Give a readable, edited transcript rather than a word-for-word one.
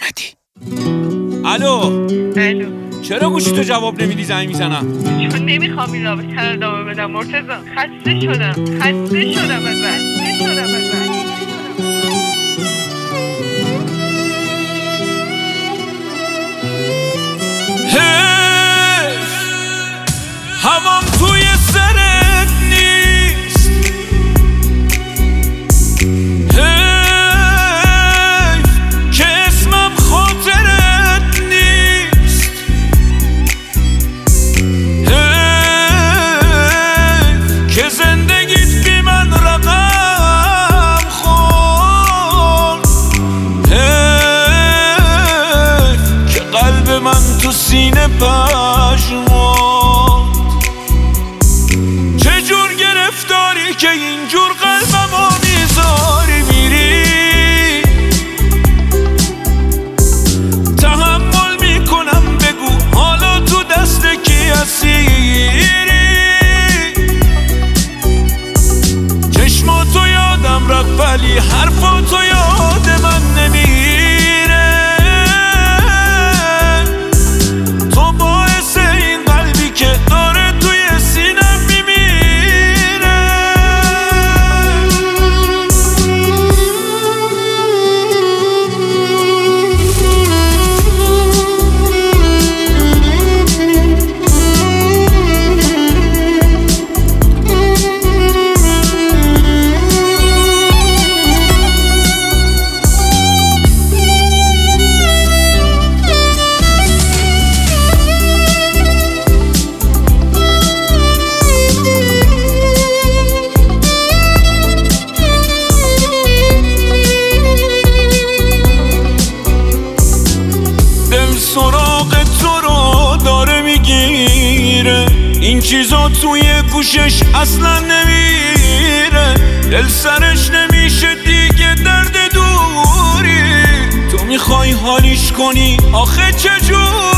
اومدی. الو چرا گوشی تو جواب نمیدی؟ زنگ میزنم چون نمیخوام این رابطه رو ادامه بدم مرتضی. خسته شدم ازت. هوام توی سرت نیست، که اسمم خاطرت نیست، که زندگیت بی من رقم خورد، که قلب من تو سینه پژمرد. چجور گرفتاری که اینجور قلبمو میذاری میری؟ تحمل میکنم بگو حالا تو دست کی اسیری؟ چشماتو یادم رفت ولی حرفاتو یاد من نمیره. تو باعث این قلبی که داره توی سینم میمیره. سراغ تو رو داره میگیره، این چیزا توی گوشش اصلا نمیره. دل سرش نمیشه دیگه درد دوری، تو میخوای حالیش کنی آخه چجور؟